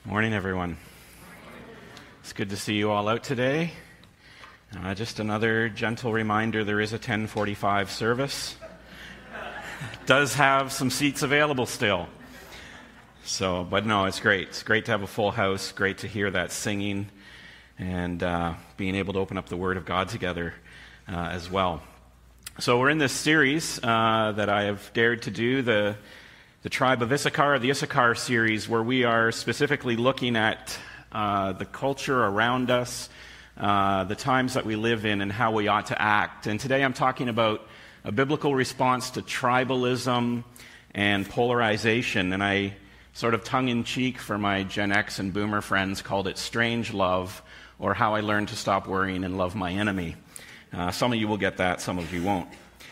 Morning, everyone. It's good to see you all out today. Just another gentle reminder, there is a 10:45 service. It does have some seats available still. But no, it's great. It's great to have a full house, great to hear that singing, and being able to open up the Word of God together as well. So we're in this series that I have dared to do, the Tribe of Issachar, the Issachar series, where we are specifically looking at the culture around us, the times that we live in, and how we ought to act. And today I'm talking about a biblical response to tribalism and polarization. And I sort of tongue-in-cheek for my Gen X and Boomer friends called it Strange Love, or How I Learned to Stop Worrying and Love My Enemy. Some of you will get that, some of you won't.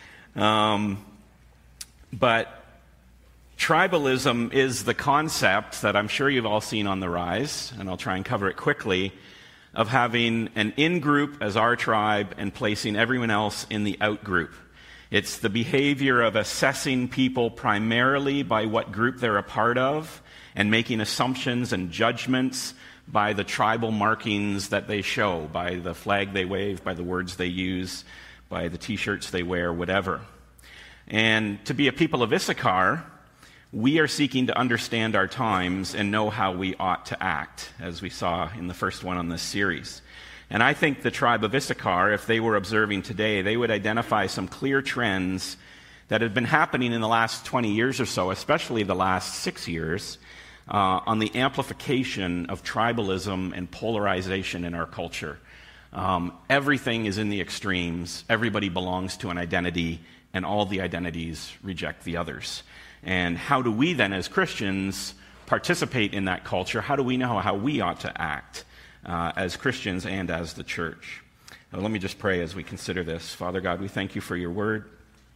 But tribalism is the concept that I'm sure you've all seen on the rise, and I'll try and cover it quickly, of having an in-group as our tribe and placing everyone else in the out-group. It's the behavior of assessing people primarily by what group they're a part of and making assumptions and judgments by the tribal markings that they show, by the flag they wave, by the words they use, by the t-shirts they wear, whatever. And to be a people of Issachar, we are seeking to understand our times and know how we ought to act, as we saw in the first one on this series. And I think the tribe of Issachar, if they were observing today, they would identify some clear trends that have been happening in the last 20 years or so, especially the last 6 years, on the amplification of tribalism and polarization in our culture. Everything is in the extremes. Everybody belongs to an identity, and all the identities reject the others. And how do we then, as Christians, participate in that culture? How do we know how we ought to act as Christians and as the church? Now, let me just pray as we consider this. Father God, we thank you for your word.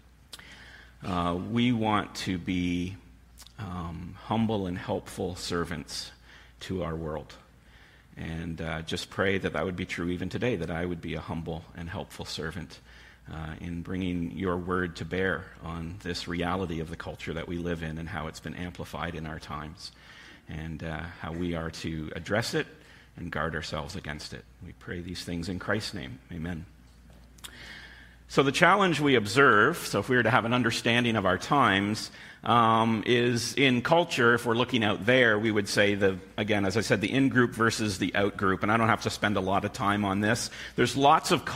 We want to be humble and helpful servants to our world. And just pray that that would be true even today, that I would be a humble and helpful servant in bringing your word to bear on this reality of the culture that we live in and how it's been amplified in our times, and how we are to address it and guard ourselves against it. We pray these things in Christ's name. Amen. So the challenge we observe, so if we were to have an understanding of our times, is in culture, if we're looking out there, we would say, again, as I said, the in-group versus the out-group, and I don't have to spend a lot of time on this. There's lots of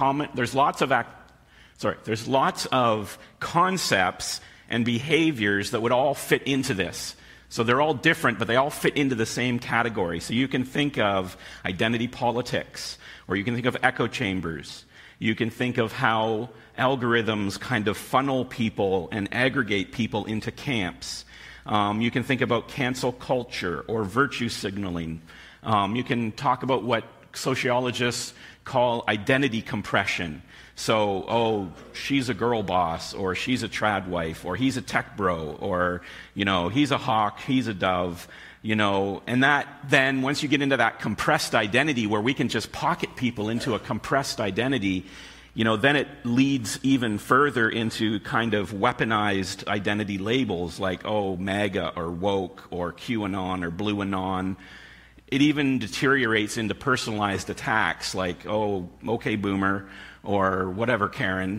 concepts and behaviors that would all fit into this. So they're all different, but they all fit into the same category. So you can think of identity politics, or you can think of echo chambers. You can think of how algorithms kind of funnel people and aggregate people into camps. You can think about cancel culture or virtue signaling. You can talk about what sociologists call identity compression. So, she's a girl boss, or she's a trad wife, or he's a tech bro, or, he's a hawk, he's a dove, and that then, once you get into that compressed identity where we can just pocket people into a compressed identity, then it leads even further into kind of weaponized identity labels like, MAGA or woke or QAnon or Blue Anon. It even deteriorates into personalized attacks like, okay, Boomer, or whatever, Karen,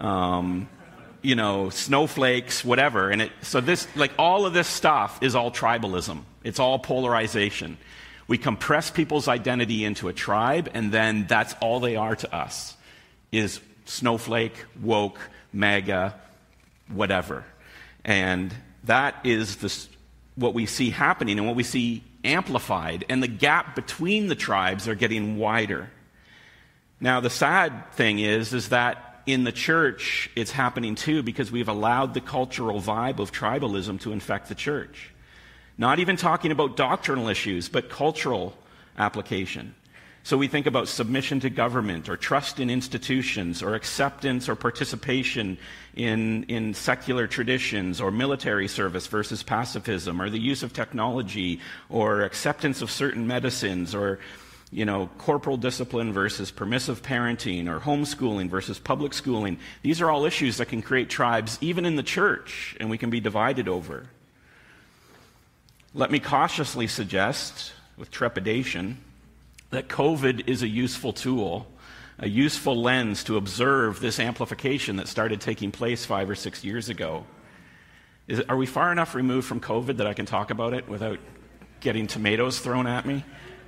snowflakes, whatever. And so this, all of this stuff is all tribalism. It's all polarization. We compress people's identity into a tribe, and then that's all they are to us, is snowflake, woke, MAGA, whatever. And that is what we see happening and what we see amplified, and the gap between the tribes are getting wider. Now, the sad thing is that in the church, it's happening too, because we've allowed the cultural vibe of tribalism to infect the church. Not even talking about doctrinal issues, but cultural application. So we think about submission to government, or trust in institutions, or acceptance or participation in secular traditions, or military service versus pacifism, or the use of technology, or acceptance of certain medicines, or corporal discipline versus permissive parenting, or homeschooling versus public schooling. These are all issues that can create tribes even in the church, and we can be divided over. Let me cautiously suggest with trepidation that COVID is a useful tool, a useful lens to observe this amplification that started taking place 5 or 6 years ago. Are we far enough removed from COVID that I can talk about it without getting tomatoes thrown at me?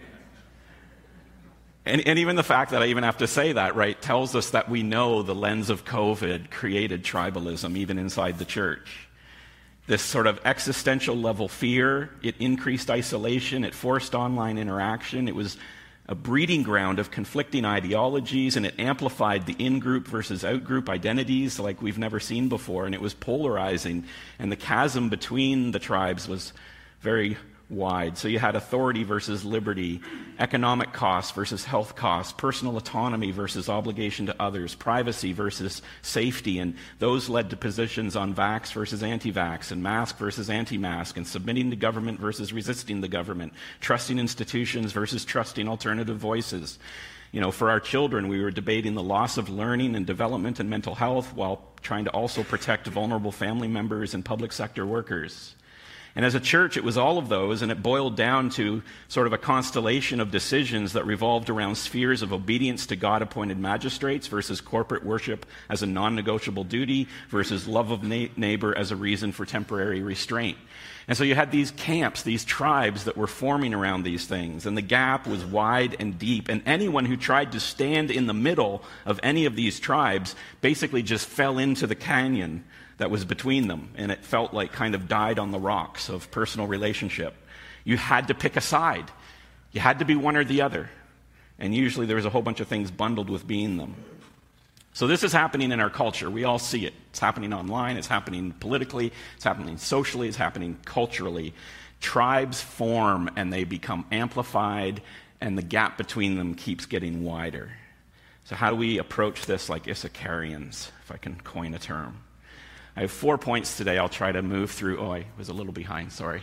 And even the fact that I even have to say that, right, tells us that we know the lens of COVID created tribalism even inside the church. This sort of existential level fear, it increased isolation, it forced online interaction, it was a breeding ground of conflicting ideologies, and it amplified the in-group versus out-group identities like we've never seen before, and it was polarizing, and the chasm between the tribes was very wide. So you had authority versus liberty, economic costs versus health costs, personal autonomy versus obligation to others, privacy versus safety, and those led to positions on vax versus anti-vax, and mask versus anti-mask, and submitting to government versus resisting the government, trusting institutions versus trusting alternative voices. You know, for our children, we were debating the loss of learning and development and mental health while trying to also protect vulnerable family members and public sector workers. And as a church, it was all of those, and it boiled down to sort of a constellation of decisions that revolved around spheres of obedience to God-appointed magistrates versus corporate worship as a non-negotiable duty versus love of neighbor as a reason for temporary restraint. And so you had these camps, these tribes that were forming around these things, and the gap was wide and deep, and anyone who tried to stand in the middle of any of these tribes basically just fell into the canyon that was between them, and it felt like kind of died on the rocks of personal relationship. You had to pick a side. You had to be one or the other. And usually there was a whole bunch of things bundled with being them. So this is happening in our culture. We all see it. It's happening online. It's happening politically. It's happening socially. It's happening culturally. Tribes form and they become amplified, and the gap between them keeps getting wider. So how do we approach this like Issacharians, if I can coin a term? I have 4 points today I'll try to move through. Oh, I was a little behind, sorry.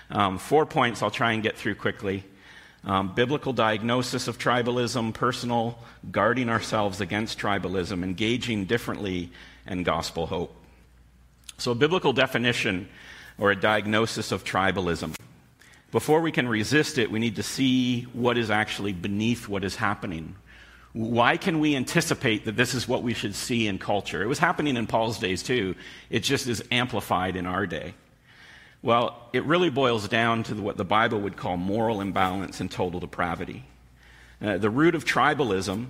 4 points I'll try and get through quickly. Biblical diagnosis of tribalism, personal, guarding ourselves against tribalism, engaging differently, and gospel hope. So a biblical definition or a diagnosis of tribalism. Before we can resist it, we need to see what is actually beneath what is happening. Why can we anticipate that this is what we should see in culture? It was happening in Paul's days too. It just is amplified in our day. Well, it really boils down to what the Bible would call moral imbalance and total depravity. The root of tribalism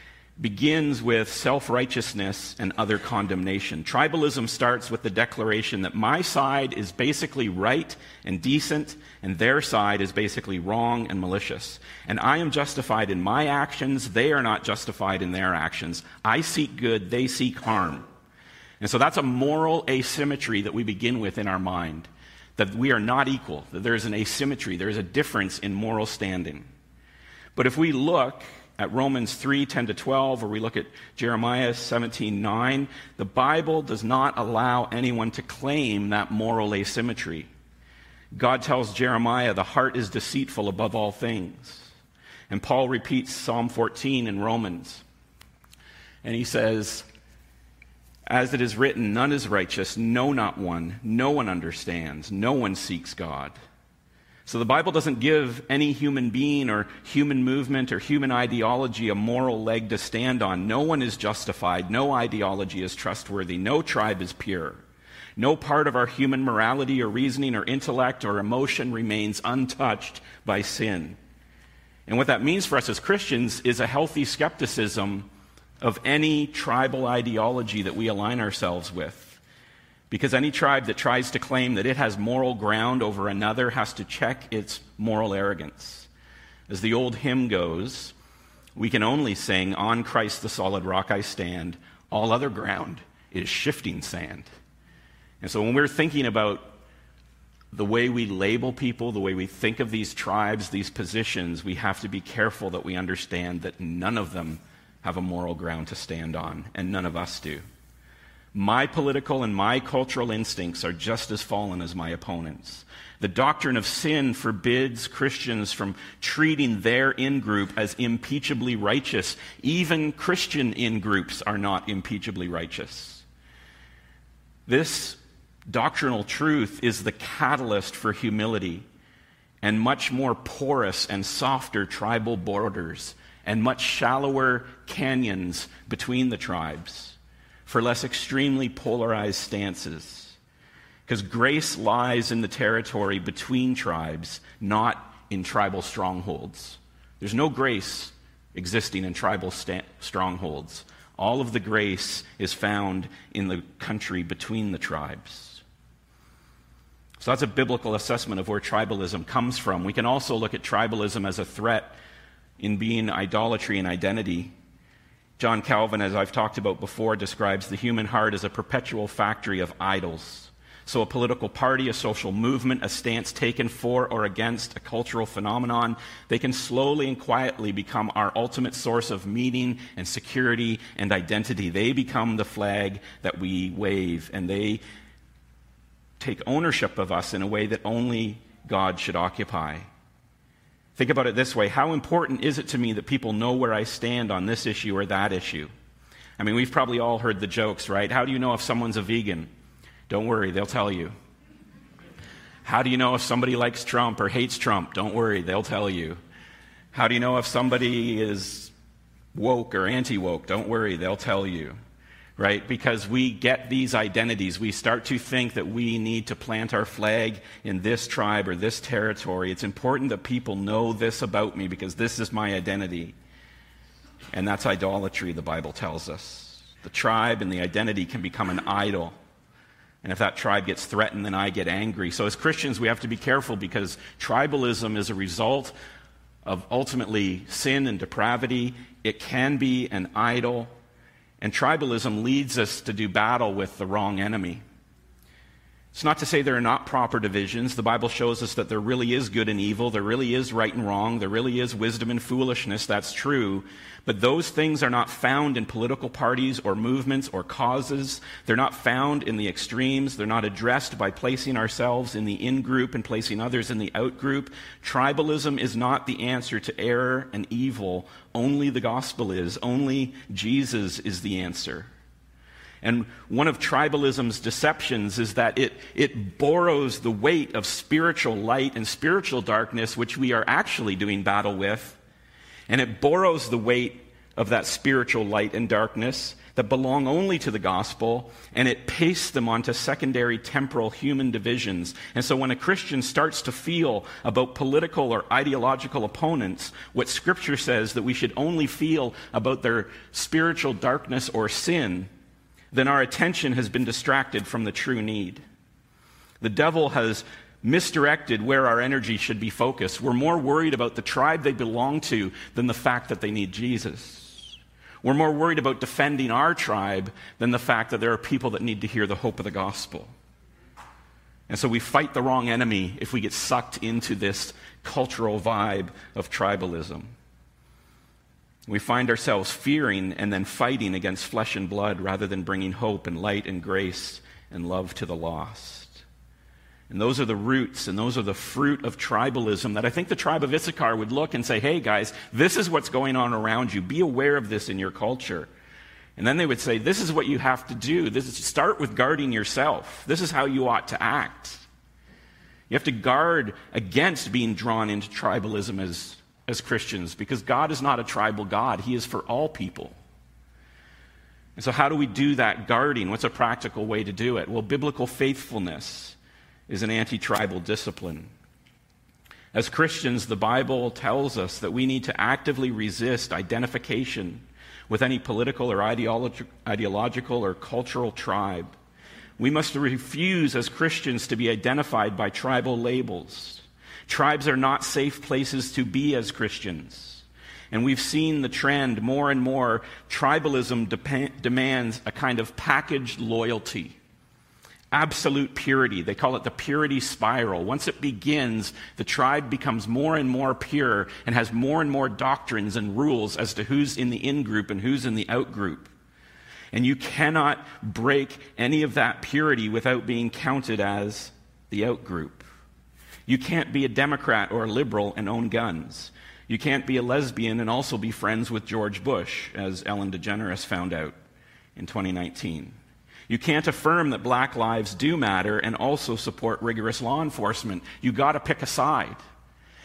begins with self-righteousness and other condemnation. Tribalism starts with the declaration that my side is basically right and decent, and their side is basically wrong and malicious. And I am justified in my actions, they are not justified in their actions. I seek good, they seek harm. And so that's a moral asymmetry that we begin with in our mind, that we are not equal, that there is an asymmetry, there is a difference in moral standing. But if we look at Romans 3:10-12, or we look at Jeremiah 17:9, the Bible does not allow anyone to claim that moral asymmetry. God tells Jeremiah the heart is deceitful above all things. And Paul repeats Psalm 14 in Romans. And he says, as it is written, none is righteous, no, not one. No one understands. No one seeks God. So the Bible doesn't give any human being or human movement or human ideology a moral leg to stand on. No one is justified. No ideology is trustworthy. No tribe is pure. No part of our human morality or reasoning or intellect or emotion remains untouched by sin. And what that means for us as Christians is a healthy skepticism of any tribal ideology that we align ourselves with. Because any tribe that tries to claim that it has moral ground over another has to check its moral arrogance. As the old hymn goes, we can only sing, on Christ the solid rock I stand, all other ground is shifting sand. And so when we're thinking about the way we label people, the way we think of these tribes, these positions, we have to be careful that we understand that none of them have a moral ground to stand on, and none of us do. My political and my cultural instincts are just as fallen as my opponents. The doctrine of sin forbids Christians from treating their in-group as impeachably righteous. Even Christian in-groups are not impeachably righteous. This doctrinal truth is the catalyst for humility and much more porous and softer tribal borders, and much shallower canyons between the tribes for less extremely polarized stances. Because grace lies in the territory between tribes, not in tribal strongholds. There's no grace existing in tribal strongholds. All of the grace is found in the country between the tribes. So that's a biblical assessment of where tribalism comes from. We can also look at tribalism as a threat in being idolatry and identity. John Calvin, as I've talked about before, describes the human heart as a perpetual factory of idols. So a political party, a social movement, a stance taken for or against a cultural phenomenon, they can slowly and quietly become our ultimate source of meaning and security and identity. They become the flag that we wave, and they take ownership of us in a way that only God should occupy. Think about it this way. How important is it to me that people know where I stand on this issue or that issue? I mean, we've probably all heard the jokes, right? How do you know if someone's a vegan? Don't worry, they'll tell you. How do you know if somebody likes Trump or hates Trump? Don't worry, they'll tell you. How do you know if somebody is woke or anti-woke? Don't worry, they'll tell you. Right? Because we get these identities. We start to think that we need to plant our flag in this tribe or this territory. It's important that people know this about me because this is my identity. And that's idolatry, the Bible tells us. The tribe and the identity can become an idol. And if that tribe gets threatened, then I get angry. So as Christians, we have to be careful because tribalism is a result of ultimately sin and depravity. It can be an idol. And tribalism leads us to do battle with the wrong enemy. It's not to say there are not proper divisions. The Bible shows us that there really is good and evil. There really is right and wrong. There really is wisdom and foolishness. That's true. But those things are not found in political parties or movements or causes. They're not found in the extremes. They're not addressed by placing ourselves in the in-group and placing others in the out-group. Tribalism is not the answer to error and evil. Only the gospel is. Only Jesus is the answer. And one of tribalism's deceptions is that it borrows the weight of spiritual light and spiritual darkness, which we are actually doing battle with, and it borrows the weight of that spiritual light and darkness that belong only to the gospel, and it pastes them onto secondary temporal human divisions. And so when a Christian starts to feel about political or ideological opponents what Scripture says that we should only feel about their spiritual darkness or sin, then our attention has been distracted from the true need. The devil has misdirected where our energy should be focused. We're more worried about the tribe they belong to than the fact that they need Jesus. We're more worried about defending our tribe than the fact that there are people that need to hear the hope of the gospel. And so we fight the wrong enemy if we get sucked into this cultural vibe of tribalism. We find ourselves fearing and then fighting against flesh and blood rather than bringing hope and light and grace and love to the lost. And those are the roots and those are the fruit of tribalism that I think the tribe of Issachar would look and say, hey guys, this is what's going on around you. Be aware of this in your culture. And then they would say, this is what you have to do. Start with guarding yourself. This is how you ought to act. You have to guard against being drawn into tribalism as Christians, because God is not a tribal God. He is for all people. And so how do we do that guarding? What's a practical way to do it? Well, biblical faithfulness is an anti-tribal discipline. As Christians, the Bible tells us that we need to actively resist identification with any political or ideological or cultural tribe. We must refuse as Christians to be identified by tribal labels. Tribes are not safe places to be as Christians. And we've seen the trend more and more. Tribalism demands a kind of packaged loyalty. Absolute purity. They call it the purity spiral. Once it begins, the tribe becomes more and more pure and has more and more doctrines and rules as to who's in the in-group and who's in the out-group. And you cannot break any of that purity without being counted as the out-group. You can't be a Democrat or a liberal and own guns. You can't be a lesbian and also be friends with George Bush, as Ellen DeGeneres found out in 2019. You can't affirm that black lives do matter and also support rigorous law enforcement. You got to pick a side.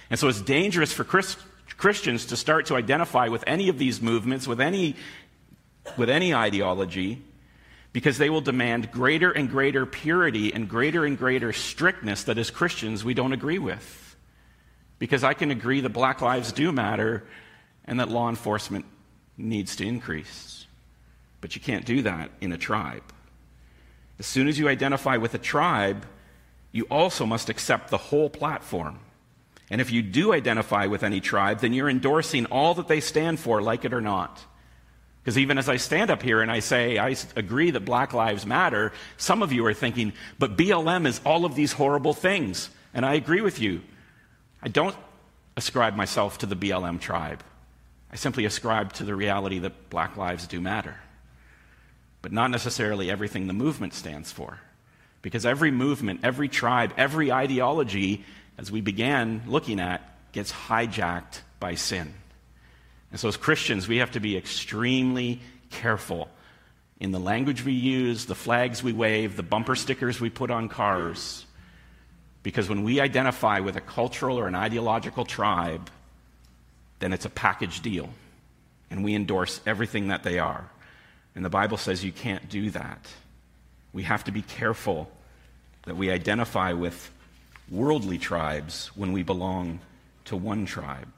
And so it's dangerous for Christians to start to identify with any of these movements, with any ideology, because they will demand greater and greater purity and greater strictness that as Christians we don't agree with. Because I can agree that Black lives do matter and that law enforcement needs to increase. But you can't do that in a tribe. As soon as you identify with a tribe, you also must accept the whole platform. And if you do identify with any tribe, then you're endorsing all that they stand for, like it or not. Because even as I stand up here and I say, I agree that Black lives matter, some of you are thinking, but BLM is all of these horrible things. And I agree with you. I don't ascribe myself to the BLM tribe. I simply ascribe to the reality that Black lives do matter. But not necessarily everything the movement stands for. Because every movement, every tribe, every ideology, as we began looking at, gets hijacked by sin. And so as Christians, we have to be extremely careful in the language we use, the flags we wave, the bumper stickers we put on cars. Because when we identify with a cultural or an ideological tribe, then it's a package deal. And we endorse everything that they are. And the Bible says you can't do that. We have to be careful that we identify with worldly tribes when we belong to one tribe.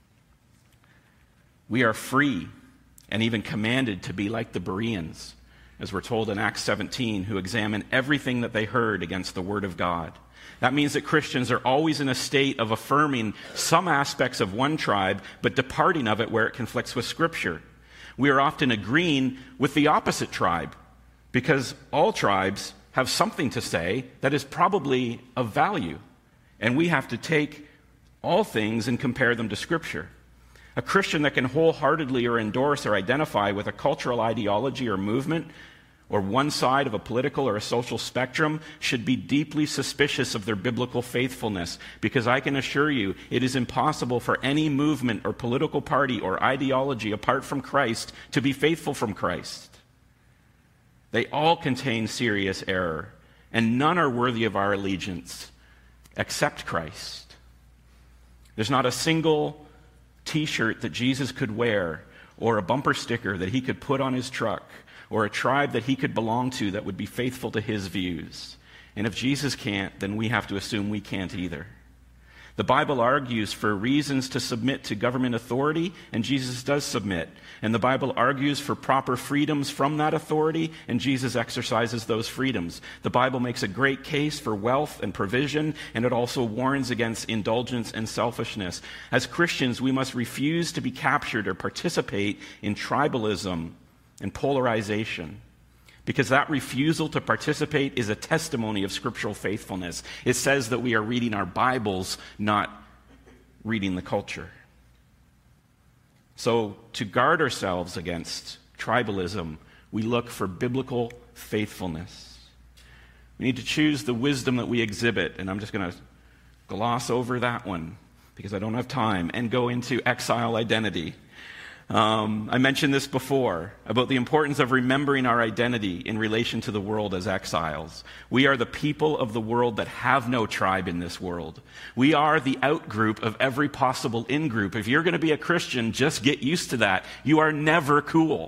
We are free and even commanded to be like the Bereans, as we're told in Acts 17, who examine everything that they heard against the Word of God. That means that Christians are always in a state of affirming some aspects of one tribe, but departing of it where it conflicts with Scripture. We are often agreeing with the opposite tribe, because all tribes have something to say that is probably of value, and we have to take all things and compare them to Scripture. A Christian that can wholeheartedly or endorse or identify with a cultural ideology or movement or one side of a political or a social spectrum should be deeply suspicious of their biblical faithfulness, because I can assure you it is impossible for any movement or political party or ideology apart from Christ to be faithful from Christ. They all contain serious error, and none are worthy of our allegiance except Christ. There's not a single T-shirt that Jesus could wear, or a bumper sticker that he could put on his truck, or a tribe that he could belong to that would be faithful to his views. And if Jesus can't, then we have to assume we can't either. The Bible argues for reasons to submit to government authority, and Jesus does submit. And the Bible argues for proper freedoms from that authority, and Jesus exercises those freedoms. The Bible makes a great case for wealth and provision, and it also warns against indulgence and selfishness. As Christians, we must refuse to be captured or participate in tribalism and polarization, because that refusal to participate is a testimony of scriptural faithfulness. It says that we are reading our Bibles, not reading the culture. So to guard ourselves against tribalism, we look for biblical faithfulness. We need to choose the wisdom that we exhibit, and I'm just going to gloss over that one because I don't have time, and go into exile identity. I mentioned this before about the importance of remembering our identity in relation to the world as exiles. We are the people of the world that have no tribe in this world. We are the out-group of every possible in-group. If you're going to be a Christian, just get used to that. You are never cool.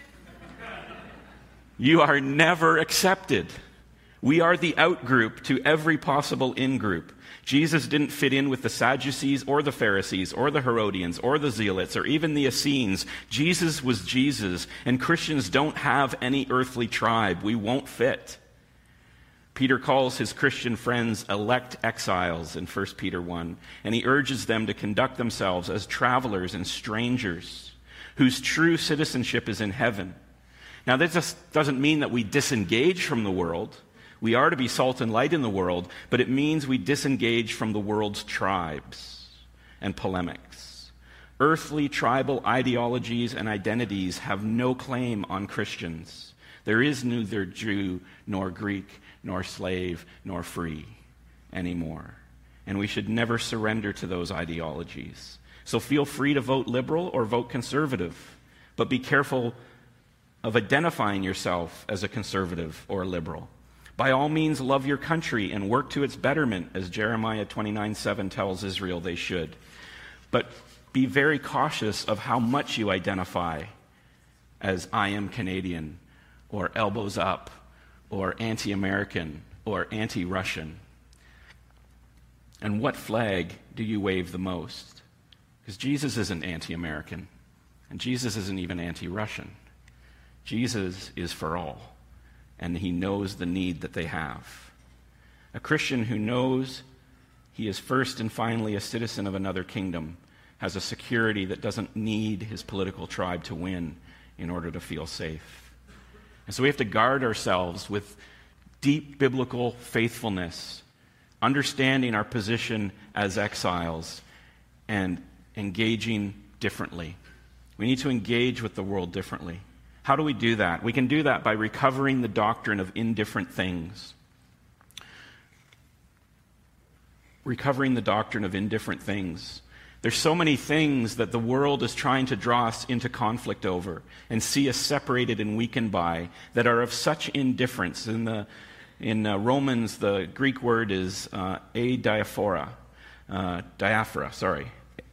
You are never accepted. We are the out-group to every possible in-group. Jesus didn't fit in with the Sadducees or the Pharisees or the Herodians or the Zealots or even the Essenes. Jesus was Jesus, and Christians don't have any earthly tribe. We won't fit. Peter calls his Christian friends elect exiles in 1 Peter 1, and he urges them to conduct themselves as travelers and strangers whose true citizenship is in heaven. Now, this just doesn't mean that we disengage from the world. We are to be salt and light in the world, but it means we disengage from the world's tribes and polemics. Earthly tribal ideologies and identities have no claim on Christians. There is neither Jew nor Greek nor slave nor free anymore. And we should never surrender to those ideologies. So feel free to vote liberal or vote conservative, but be careful of identifying yourself as a conservative or a liberal. By all means, love your country and work to its betterment, as Jeremiah 29:7 tells Israel they should. But be very cautious of how much you identify as I am Canadian, or elbows up, or anti-American, or anti-Russian. And what flag do you wave the most? Because Jesus isn't anti-American, and Jesus isn't even anti-Russian. Jesus is for all, and he knows the need that they have. A Christian who knows he is first and finally a citizen of another kingdom has a security that doesn't need his political tribe to win in order to feel safe. And so we have to guard ourselves with deep biblical faithfulness, understanding our position as exiles, and engaging differently. We need to engage with the world differently. How do we do that? We can do that by recovering the doctrine of indifferent things. Recovering the doctrine of indifferent things. There's so many things that the world is trying to draw us into conflict over and see us separated and weakened by that are of such indifference. In Romans, the Greek word is adiaphora. Adiaphora.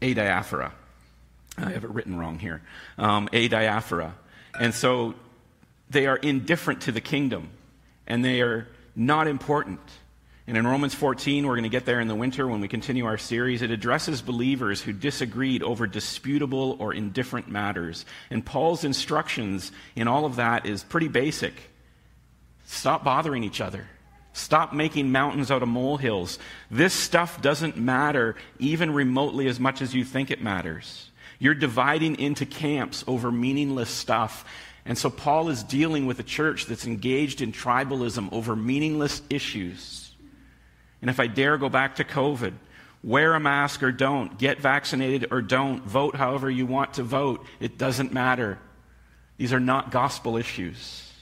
I have it written wrong here. Adiaphora. And so they are indifferent to the kingdom, and they are not important. And in Romans 14, we're going to get there in the winter when we continue our series, it addresses believers who disagreed over disputable or indifferent matters. And Paul's instructions in all of that is pretty basic. Stop bothering each other. Stop making mountains out of molehills. This stuff doesn't matter even remotely as much as you think it matters. You're dividing into camps over meaningless stuff. And so Paul is dealing with a church that's engaged in tribalism over meaningless issues. And if I dare go back to COVID, wear a mask or don't, get vaccinated or don't, vote however you want to vote, it doesn't matter. These are not gospel issues.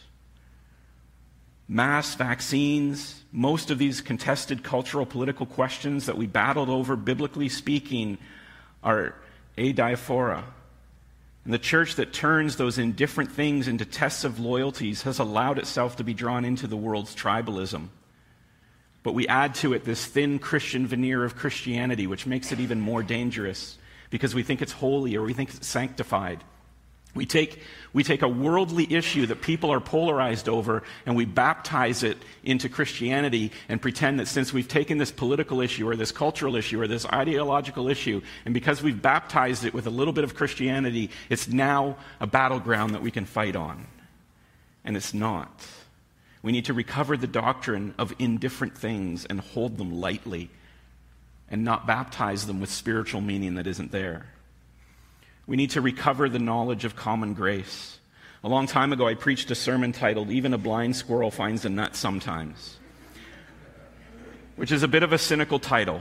Mass vaccines, most of these contested cultural political questions that we battled over, biblically speaking, are adiaphora. And the church that turns those indifferent things into tests of loyalties has allowed itself to be drawn into the world's tribalism. But we add to it this thin Christian veneer of Christianity, which makes it even more dangerous because we think it's holy or we think it's sanctified. We take a worldly issue that people are polarized over and we baptize it into Christianity and pretend that since we've taken this political issue or this cultural issue or this ideological issue, and because we've baptized it with a little bit of Christianity, it's now a battleground that we can fight on. And it's not. We need to recover the doctrine of indifferent things and hold them lightly and not baptize them with spiritual meaning that isn't there. We need to recover the knowledge of common grace. A long time ago, I preached a sermon titled, "Even a Blind Squirrel Finds a Nut Sometimes," which is a bit of a cynical title.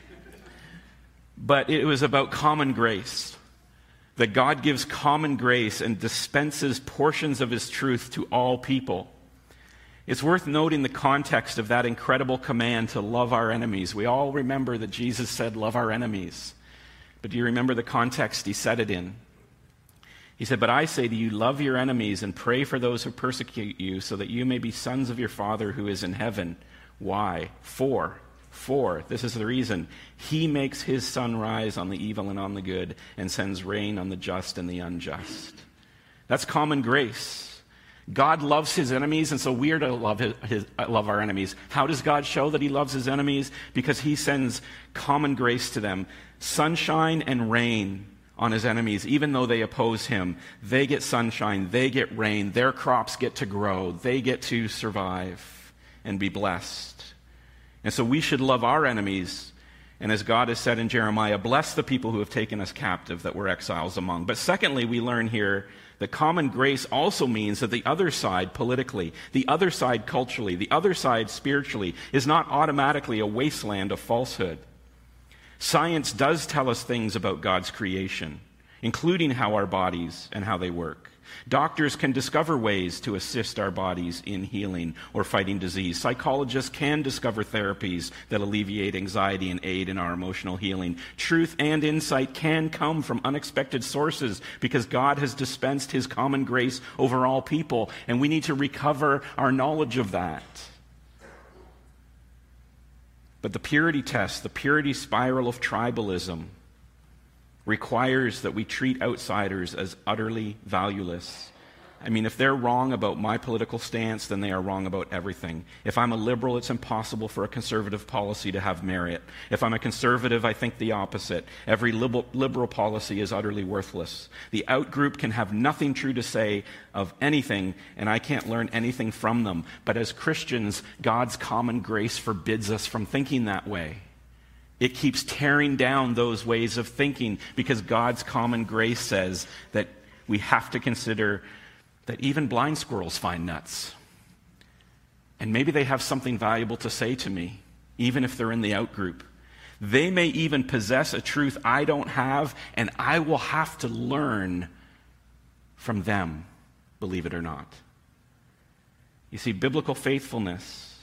But it was about common grace, that God gives common grace and dispenses portions of his truth to all people. It's worth noting the context of that incredible command to love our enemies. We all remember that Jesus said, "Love our enemies." But do you remember the context he said it in? He said, "But I say to you, love your enemies and pray for those who persecute you, so that you may be sons of your Father who is in heaven." Why? For, this is the reason. He makes his sun rise on the evil and on the good, and sends rain on the just and the unjust. That's common grace. God loves his enemies, and so we are to love our enemies. How does God show that he loves his enemies? Because he sends common grace to them. Sunshine and rain on his enemies, even though they oppose him. They get sunshine, they get rain, their crops get to grow, they get to survive and be blessed. And so we should love our enemies. And as God has said in Jeremiah, bless the people who have taken us captive that we're exiles among. But secondly, we learn here that common grace also means that the other side politically, the other side culturally, the other side spiritually is not automatically a wasteland of falsehood. Science does tell us things about God's creation, including how our bodies and how they work. Doctors can discover ways to assist our bodies in healing or fighting disease. Psychologists can discover therapies that alleviate anxiety and aid in our emotional healing. Truth and insight can come from unexpected sources because God has dispensed his common grace over all people, and we need to recover our knowledge of that. But the purity test, the purity spiral of tribalism, requires that we treat outsiders as utterly valueless. I mean, if they're wrong about my political stance, then they are wrong about everything. If I'm a liberal, it's impossible for a conservative policy to have merit. If I'm a conservative, I think the opposite. Every liberal policy is utterly worthless. The out-group can have nothing true to say of anything, and I can't learn anything from them. But as Christians, God's common grace forbids us from thinking that way. It keeps tearing down those ways of thinking because God's common grace says that we have to consider that even blind squirrels find nuts. And maybe they have something valuable to say to me, even if they're in the out-group. They may even possess a truth I don't have, and I will have to learn from them, believe it or not. You see, biblical faithfulness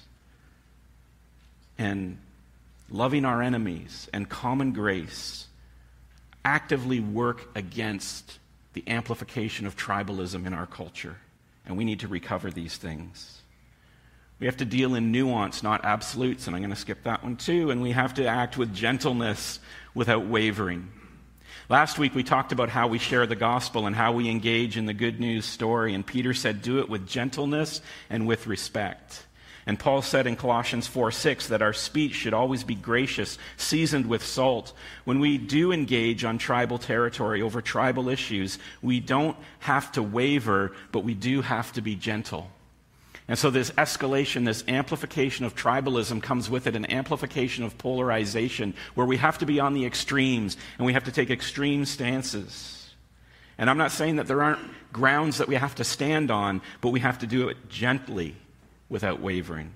and loving our enemies and common grace actively work against the amplification of tribalism in our culture. And we need to recover these things. We have to deal in nuance, not absolutes, and I'm going to skip that one too. And we have to act with gentleness without wavering. Last week we talked about how we share the gospel and how we engage in the good news story. And Peter said, do it with gentleness and with respect. And Paul said in Colossians 4:6 that our speech should always be gracious, seasoned with salt. When we do engage on tribal territory over tribal issues, we don't have to waver, but we do have to be gentle. And so this escalation, this amplification of tribalism comes with it an amplification of polarization, where we have to be on the extremes and we have to take extreme stances. And I'm not saying that there aren't grounds that we have to stand on, but we have to do it gently, without wavering.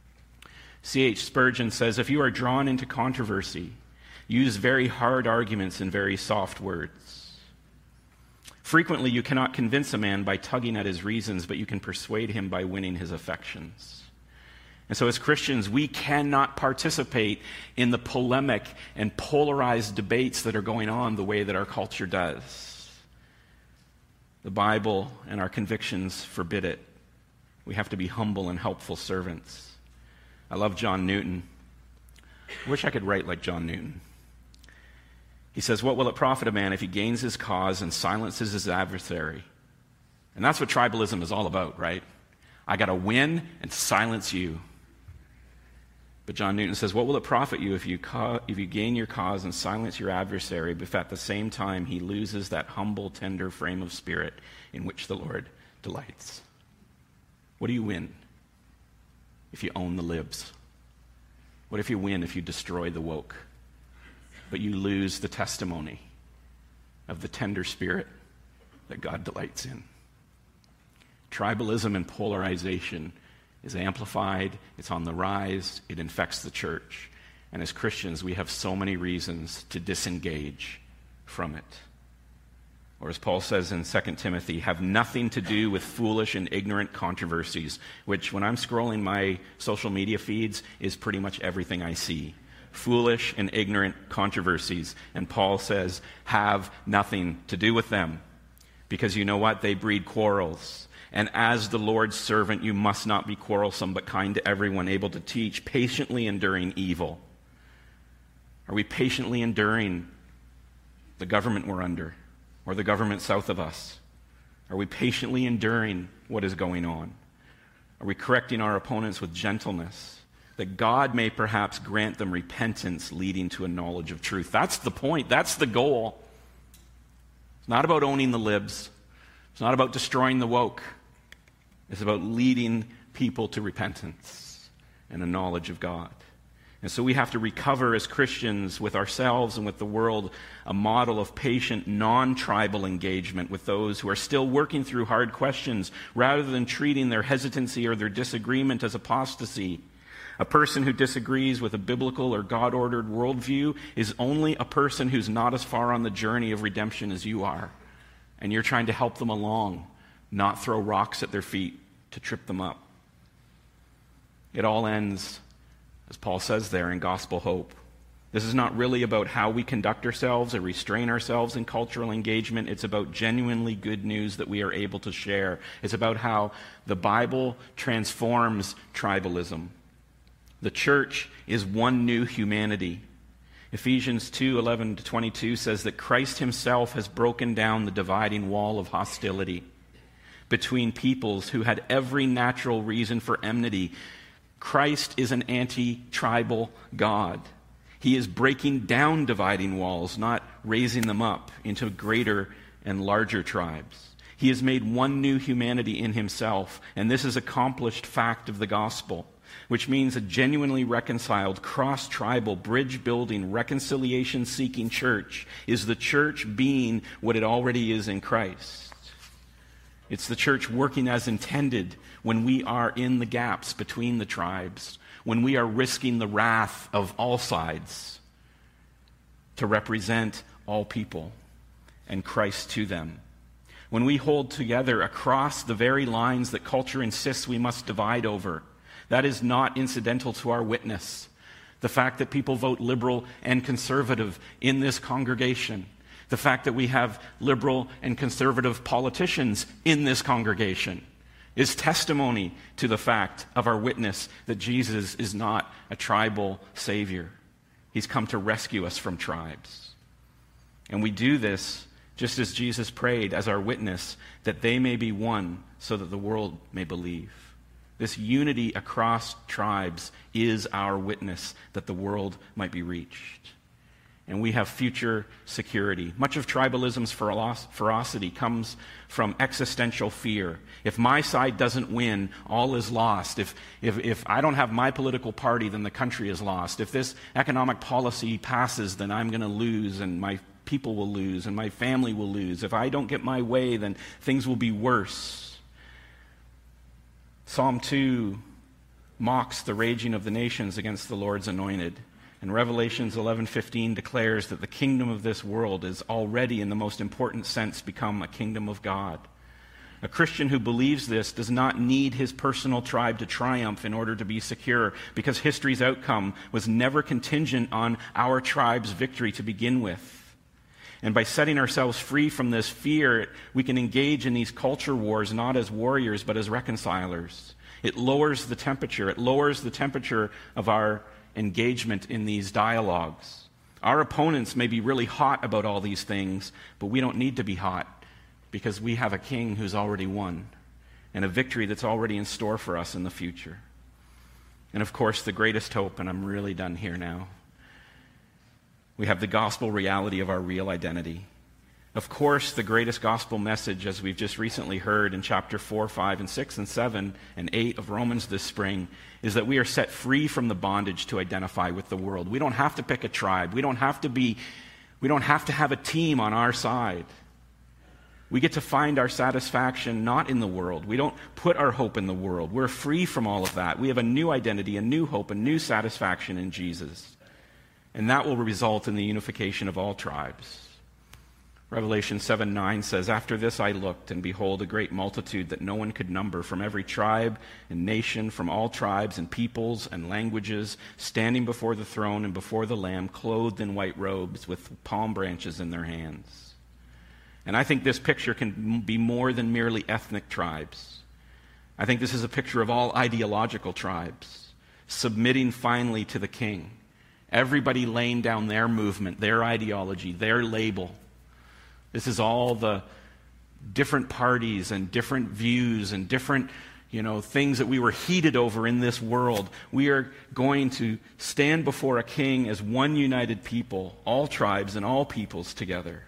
C.H. Spurgeon says, if you are drawn into controversy, use very hard arguments and very soft words. Frequently, you cannot convince a man by tugging at his reasons, but you can persuade him by winning his affections. And so as Christians, we cannot participate in the polemic and polarized debates that are going on the way that our culture does. The Bible and our convictions forbid it. We have to be humble and helpful servants. I love John Newton. I wish I could write like John Newton. He says, what will it profit a man if he gains his cause and silences his adversary? And that's what tribalism is all about, right? I got to win and silence you. But John Newton says, what will it profit you if you gain your cause and silence your adversary, but at the same time he loses that humble, tender frame of spirit in which the Lord delights? What do you win if you own the libs? What if you win if you destroy the woke? But you lose the testimony of the tender spirit that God delights in. Tribalism and polarization is amplified, it's on the rise, it infects the church. And as Christians, we have so many reasons to disengage from it. Or as Paul says in 2 Timothy, have nothing to do with foolish and ignorant controversies, which when I'm scrolling my social media feeds is pretty much everything I see. Foolish and ignorant controversies. And Paul says, have nothing to do with them. Because you know what? They breed quarrels. And as the Lord's servant, you must not be quarrelsome, but kind to everyone, able to teach, patiently enduring evil. Are we patiently enduring the government we're under? Or the government south of us? Are we patiently enduring what is going on? Are we correcting our opponents with gentleness, that God may perhaps grant them repentance leading to a knowledge of truth? That's the point. That's the goal. It's not about owning the libs. It's not about destroying the woke. It's about leading people to repentance and a knowledge of God. And so we have to recover as Christians with ourselves and with the world a model of patient, non-tribal engagement with those who are still working through hard questions rather than treating their hesitancy or their disagreement as apostasy. A person who disagrees with a biblical or God-ordered worldview is only a person who's not as far on the journey of redemption as you are. And you're trying to help them along, not throw rocks at their feet to trip them up. It all ends, as Paul says there, in gospel hope. This is not really about how we conduct ourselves or restrain ourselves in cultural engagement. It's about genuinely good news that we are able to share. It's about how the Bible transforms tribalism. The church is one new humanity. Ephesians 2:11-22 says that Christ himself has broken down the dividing wall of hostility between peoples who had every natural reason for enmity. Christ is an anti-tribal God. He is breaking down dividing walls, not raising them up into greater and larger tribes. He has made one new humanity in himself, and this is an accomplished fact of the gospel, which means a genuinely reconciled, cross-tribal, bridge-building, reconciliation-seeking church is the church being what it already is in Christ. It's the church working as intended when we are in the gaps between the tribes, when we are risking the wrath of all sides to represent all people and Christ to them. When we hold together across the very lines that culture insists we must divide over, that is not incidental to our witness. The fact that people vote liberal and conservative in this congregation, the fact that we have liberal and conservative politicians in this congregation, is testimony to the fact of our witness that Jesus is not a tribal savior. He's come to rescue us from tribes. And we do this just as Jesus prayed as our witness, that they may be one so that the world may believe. This unity across tribes is our witness that the world might be reached. And we have future security. Much of tribalism's ferocity comes from existential fear. If my side doesn't win, all is lost. If I don't have my political party, then the country is lost. If this economic policy passes, then I'm going to lose, and my people will lose, and my family will lose. If I don't get my way, then things will be worse. Psalm 2 mocks the raging of the nations against the Lord's anointed. And Revelations 11:15 declares that the kingdom of this world is already, in the most important sense, become a kingdom of God. A Christian who believes this does not need his personal tribe to triumph in order to be secure, because history's outcome was never contingent on our tribe's victory to begin with. And by setting ourselves free from this fear, we can engage in these culture wars not as warriors but as reconcilers. It lowers the temperature. It lowers the temperature of our engagement in these dialogues. Our opponents may be really hot about all these things, but we don't need to be hot because we have a king who's already won and a victory that's already in store for us in the future. And of course, the greatest hope, and I'm really done here now, we have the gospel reality of our real identity. Of course, the greatest gospel message, as we've just recently heard in chapter 4, 5, and 6, and 7, and 8 of Romans this spring, is that we are set free from the bondage to identify with the world. We don't have to pick a tribe. We don't have to have a team on our side. We get to find our satisfaction not in the world. We don't put our hope in the world. We're free from all of that. We have a new identity, a new hope, a new satisfaction in Jesus. And that will result in the unification of all tribes. Revelation 7:9 says, "After this I looked, and behold, a great multitude that no one could number, from every tribe and nation, from all tribes and peoples and languages, standing before the throne and before the Lamb, clothed in white robes, with palm branches in their hands." And I think this picture can be more than merely ethnic tribes. I think this is a picture of all ideological tribes, submitting finally to the King. Everybody laying down their movement, their ideology, their label. This is all the different parties and different views and different, things that we were heated over in this world. We are going to stand before a king as one united people, all tribes and all peoples together.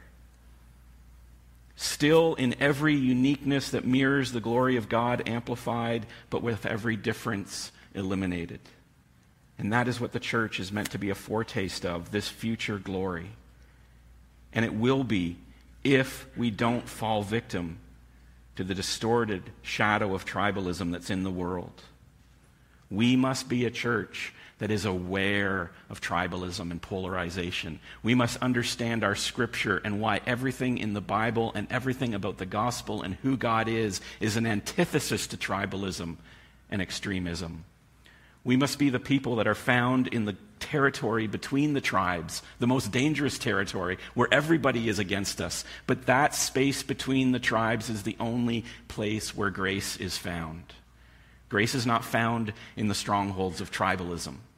Still in every uniqueness that mirrors the glory of God amplified, but with every difference eliminated. And that is what the church is meant to be a foretaste of, this future glory. And it will be, if we don't fall victim to the distorted shadow of tribalism that's in the world. We must be a church that is aware of tribalism and polarization. We must understand our scripture and why everything in the Bible and everything about the gospel and who God is an antithesis to tribalism and extremism. We must be the people that are found in the territory between the tribes, the most dangerous territory, where everybody is against us. But that space between the tribes is the only place where grace is found. Grace is not found in the strongholds of tribalism.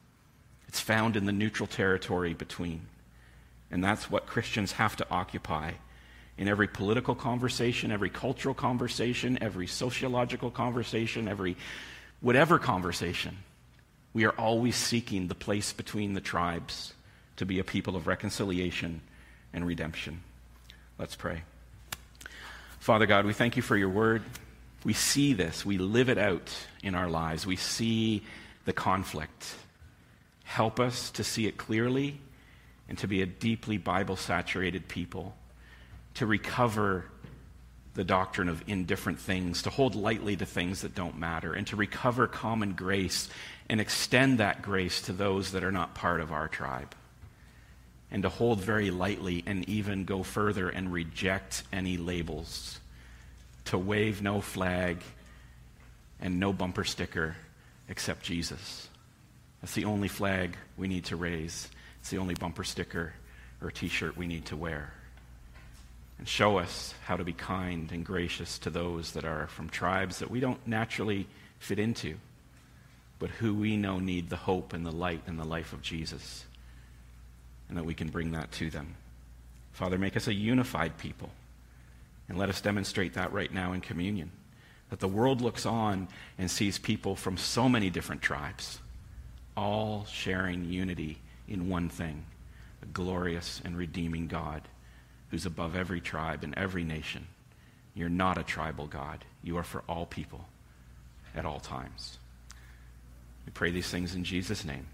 It's found in the neutral territory between. And that's what Christians have to occupy in every political conversation, every cultural conversation, every sociological conversation, every whatever conversation. We are always seeking the place between the tribes to be a people of reconciliation and redemption. Let's pray. Father God, we thank you for your word. We see this. We live it out in our lives. We see the conflict. Help us to see it clearly and to be a deeply Bible-saturated people, to recover the doctrine of indifferent things, to hold lightly to things that don't matter, and to recover common grace and extend that grace to those that are not part of our tribe, and to hold very lightly and even go further and reject any labels, to wave no flag and no bumper sticker except Jesus. That's the only flag we need to raise. It's the only bumper sticker or t-shirt we need to wear. And show us how to be kind and gracious to those that are from tribes that we don't naturally fit into, but who we know need the hope and the light and the life of Jesus, and that we can bring that to them. Father, make us a unified people, and let us demonstrate that right now in communion, that the world looks on and sees people from so many different tribes, all sharing unity in one thing, a glorious and redeeming God who's above every tribe and every nation. You're not a tribal God. You are for all people at all times. We pray these things in Jesus' name.